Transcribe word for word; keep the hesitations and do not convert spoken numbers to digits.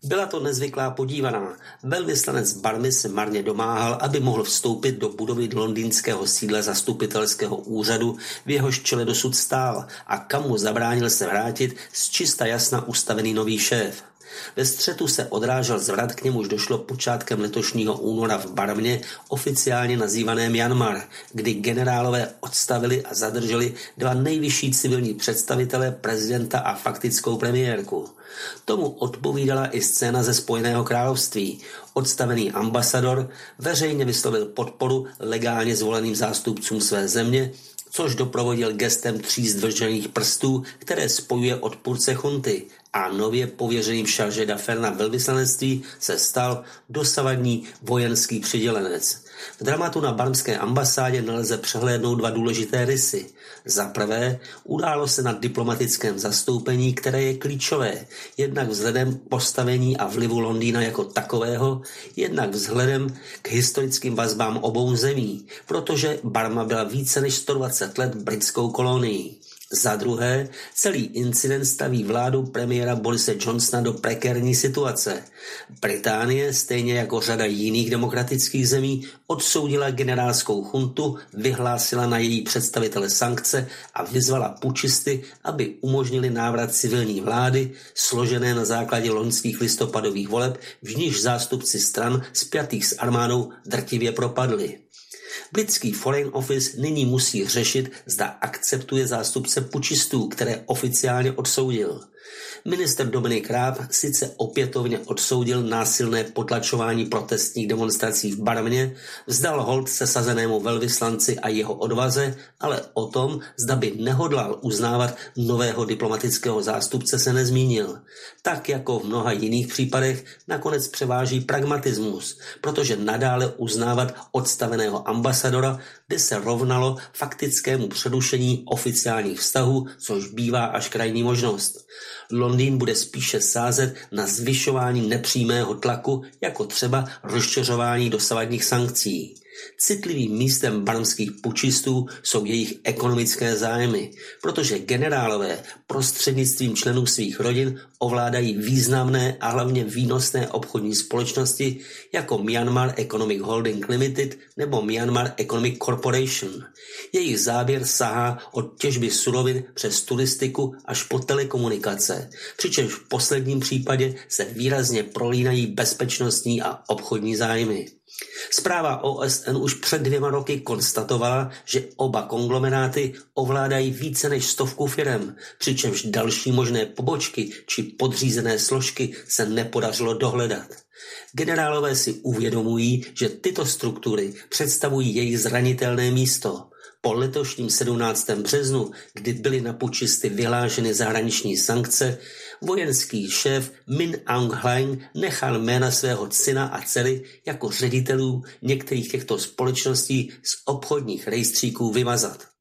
Byla to nezvyklá podívaná. Velvyslanec Barmy se marně domáhal, aby mohl vstoupit do budovy londýnského sídla zastupitelského úřadu, v jehož čele dosud stál, a kam mu zabránil se vrátit z čista jasna ustavený nový šéf. Ve střetu se odrážel zvrat, k němuž došlo počátkem letošního února v Barmě, oficiálně nazývané Myanmar, kdy generálové odstavili a zadrželi dva nejvyšší civilní představitele, prezidenta a faktickou premiérku. Tomu odpovídala i scéna ze Spojeného království. Odstavený ambasador veřejně vyslovil podporu legálně zvoleným zástupcům své země, což doprovodil gestem tří zdržených prstů, které spojuje odpůrce chunty, a nově pověřeným chargé d'affaires na velvyslanectví se stal dosavadní vojenský přidělenec. V dramatu na barmské ambasádě nelze přehlédnout dva důležité rysy. Za prvé, událo se na diplomatickém zastoupení, které je klíčové, jednak vzhledem k postavení a vlivu Londýna jako takového, jednak vzhledem k historickým vazbám obou zemí, protože Barma byla více než sto dvacet let britskou kolonií. Za druhé, celý incident staví vládu premiéra Borise Johnsona do prekérní situace. Británie, stejně jako řada jiných demokratických zemí, odsoudila generálskou chuntu, vyhlásila na její představitele sankce a vyzvala pučisty, aby umožnili návrat civilní vlády, složené na základě loňských listopadových voleb, v nichž zástupci stran spjatých s armádou drtivě propadli. Britský Foreign Office nyní musí řešit, zda akceptuje zástupce pučistů, které oficiálně odsoudil. Ministr Dominic Raab sice opětovně odsoudil násilné potlačování protestních demonstrací v Barmě, vzdal hold sesazenému velvyslanci a jeho odvaze, ale o tom, zda by nehodlal uznávat nového diplomatického zástupce, se nezmínil. Tak jako v mnoha jiných případech nakonec převáží pragmatismus, protože nadále uznávat odstaveného ambasadora by se rovnalo faktickému přerušení oficiálních vztahů, což bývá až krajní možnost. Londýn bude spíše sázet na zvyšování nepřímého tlaku, jako třeba rozšiřování dosavadních sankcí. Citlivým místem barmských pučistů jsou jejich ekonomické zájmy, protože generálové prostřednictvím členů svých rodin ovládají významné a hlavně výnosné obchodní společnosti jako Myanmar Economic Holding Limited nebo Myanmar Economic Corporation. Jejich záběr sahá od těžby surovin přes turistiku až po telekomunikace, přičemž v posledním případě se výrazně prolínají bezpečnostní a obchodní zájmy. Zpráva O S N už před dvěma roky konstatovala, že oba konglomeráty ovládají více než stovku firem, přičemž další možné pobočky či podřízené složky se nepodařilo dohledat. Generálové si uvědomují, že tyto struktury představují jejich zranitelné místo. Po letošním sedmnáctém březnu, kdy byly na pučisty vyhlášeny zahraniční sankce, vojenský šéf Min Aung Hlaing nechal jména svého syna a dcery jako ředitelů některých těchto společností z obchodních rejstříků vymazat.